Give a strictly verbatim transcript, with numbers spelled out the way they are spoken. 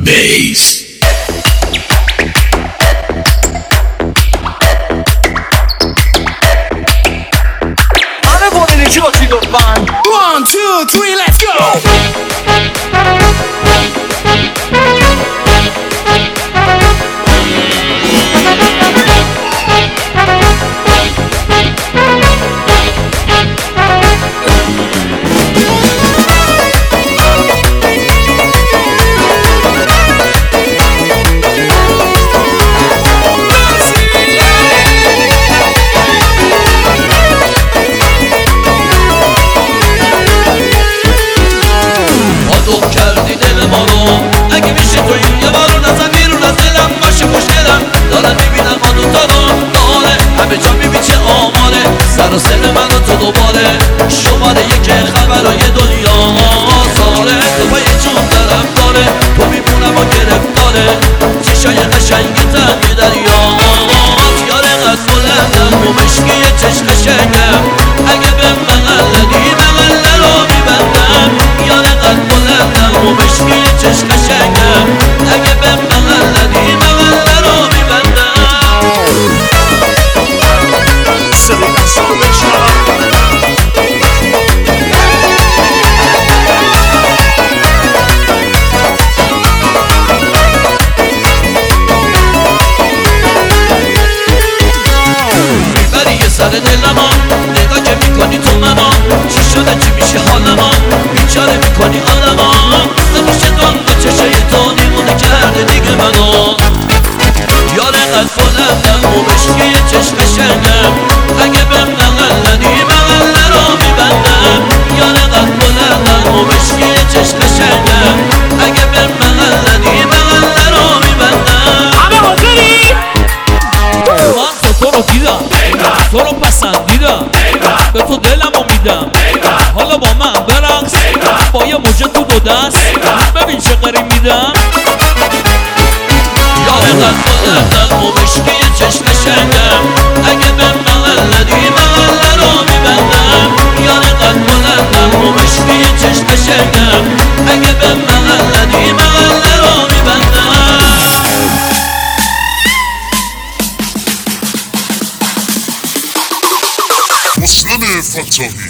bass. One, two, three, let's go! سر و سر من و تو دوباره شماره یک خبرهای دنیا ساره تو با یه جون درم داره تو میمونم و گرفتاره چشای قشنگ تنگ دریا یاره قد بلندم و مشکی چشم قشنگم اگه به مقلدی مقله رو میبندم یاره قد بلندم و مشکی چشم قشنگم اگه به مقلدی مقله رو میبندم سر دلما نگاه که میکنی تو منا چی شده چی میشه حالما بیچاره میکنی آدما نمیشه دنگا چشای تو دیوونه کرده دیگه منو یاره قد بلندم و مشکی چشم قشنگم اگه به مقلدی مقله رو میبندم یاره قد بلندم و مشکی چشم قشنگم اگه به مقلدی مقله رو میبندم همه حاضری؟ من تو رو دیدم تو رو پسندیدم به تو دلمو میدم حالا با من برقص با یه موجه تو دو دست ببین چه قری میدم یاره قد بلندم و مشکی چشم قشنگم اگه به مقلدی مقله رو میبندم یاره قد بلندم و مشکی چشم قشنگم اگه به مقلدی مقله رو میبندم مسلم فتاحی